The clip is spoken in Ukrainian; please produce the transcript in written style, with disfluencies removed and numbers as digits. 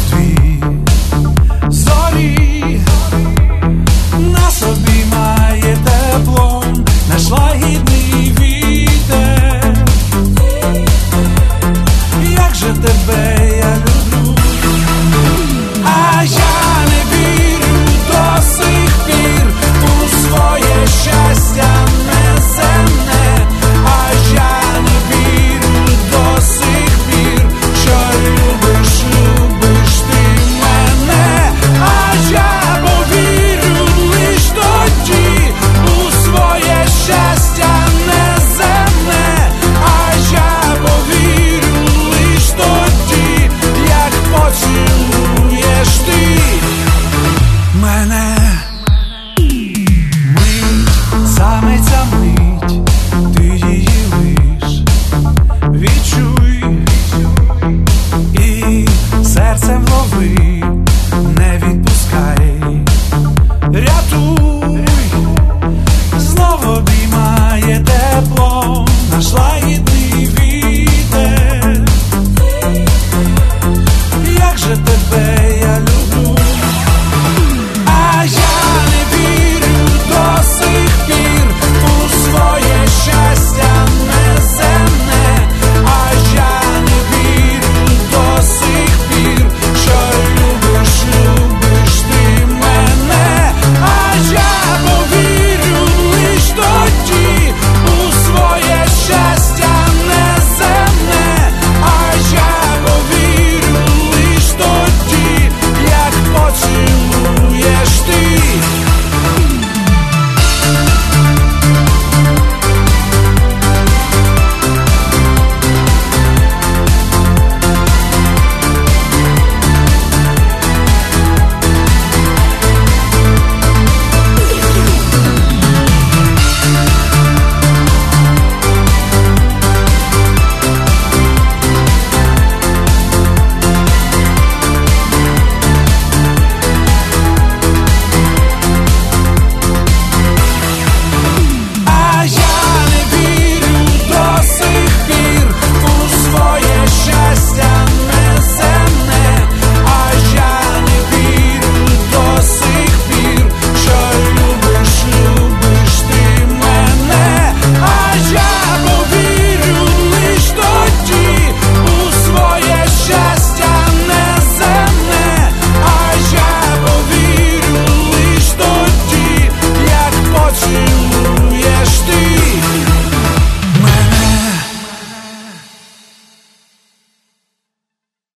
дві зорі, нас обіймає теплом наш лагідний вітер. Як же тебе я люблю, а я не вірю до сих пір у своє щастя неземне, а я не вірю до сих пір, що любиш ти мене, а я повірю лиш тоді у своє щастя неземне, а я повірю лиш тоді, як поцілуєш ти мене. Саме ця мить, ти її лиш відчуй і серцем лови, не відпускай, рятуй, знову обіймає тепло наш лагідний вітер. Як же тебе я люблю,